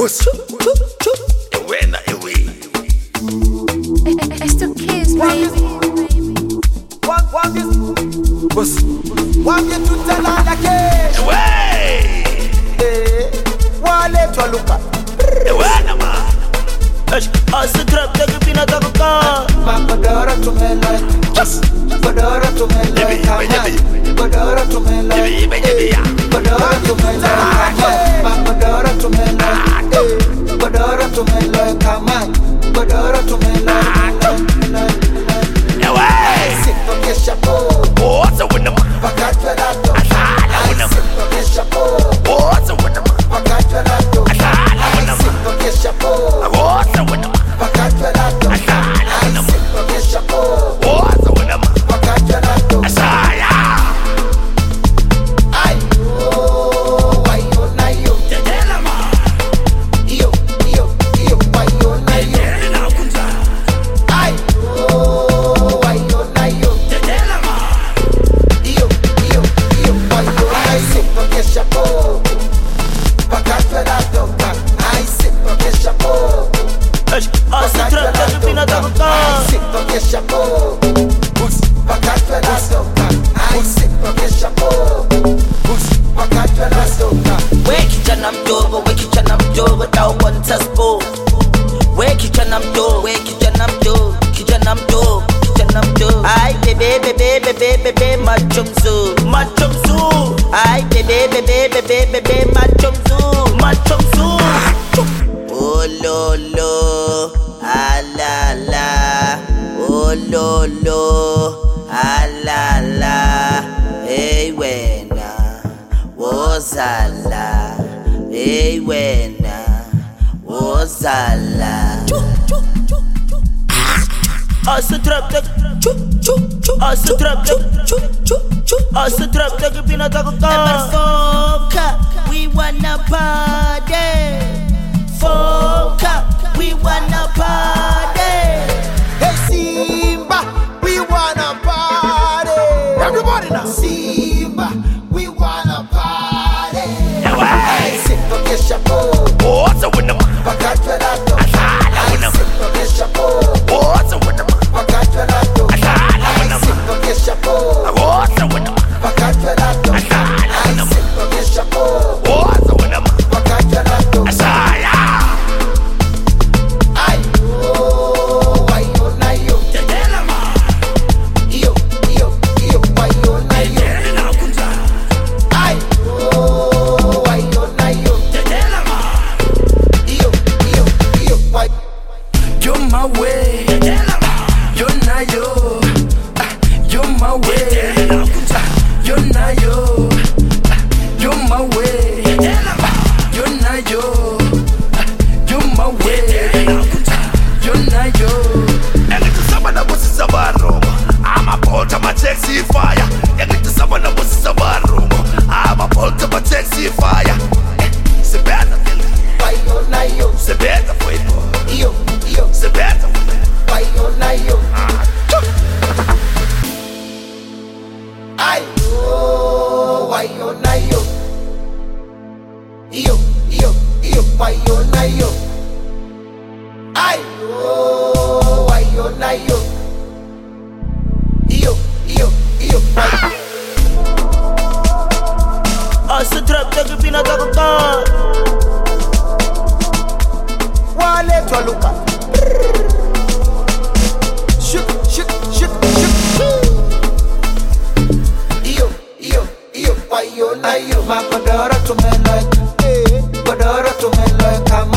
What's Ewena Ewe? It's the kids, baby. Want you to tell all the kids. Away! Wale to look at. Ewena man. Asa trap take pina taka. Makodora to me like. Kodora to me like. Kodora to me like. Kodora to me like. Makodora to me like. Kodora to me like. Kodora to me like. Away! Sit to get chapeau. What's a winner? Pakatwelato. Asala winner. Sit to get chapeau. What's a winner? Pakatwelato. Asala winner. Sit to get chapeau. What's a winner? Pakatwelato. Asala winner. Sit to get chapeau. What's a winner? Pakatwelato. Asaya. Ayo, ayo na yo. Tedela ma. Iyo, ayo na yo. Tedela kunza. Ayo na yo. Tedela ma. Iyo, ayo na yo. Sit to get chapeau. Pakatwelato. I sit to get chapeau. Asa trap take pina taka. Sit to get chapeau. Pakatwelato. I sit to get chapeau. Pakatwelato. We kijana mdogo, we kijana mdogo, dau wanta spo. We kijana mdogo, we kijana mdogo, kijana mdogo, kijana mdogo. Ay bebe macho mzuri, macho mzuri. Ay bebe macho mzuri, macho mzuri. Oh lo lo, ah la la. Oh lo lo, ah la la. Hey wena, wozala. Hey wena, wozala. Asa trap take, asa trap take, asa trap take pina taka. Foka, we wanna party. Foka, we wanna party. Hey Simba, we wanna party. Everybody now. Simba, we wanna party. Away! Sit to get chapeau. What's a winner? Pakatwelato. Asala winner. Sit to get chapeau. What's a winner? Pakatwelato. Asala winner. Sit to get chapeau. What's a winner? Pakatwelato. Asala winner. Sit to get chapeau. What's a winner? Pakatwelato. Asaya. Ayo na yo. Tedela ma. Iyo ayo na yo. Tedela kunza. Ayo na yo. Tedela ma. Iyo ayo. You're my way, Tedela ma. you're not yo. You're my way, Tedela kunza. you're not yo. You're my way, Tedela ma. you're not yo. You're my way, Tedela kunza. you're not yo. Engithi sabana busisa barongo. Amapholta ma taxi fire. Engithi sabana busisa barongo. Amapholta ma taxi fire. Sebenza phela. Ayo na yo. Sebenza mfowethu. Iyo Sebenza mfowethu. ayo na yo. Ayo na yo. Iyo ayo na yo. Ayo na yo. Iyo Asa trap take pina taka. Wale to look at. Shuk. Iyo ayo na yo. Makodora to me like. Kodora to me like.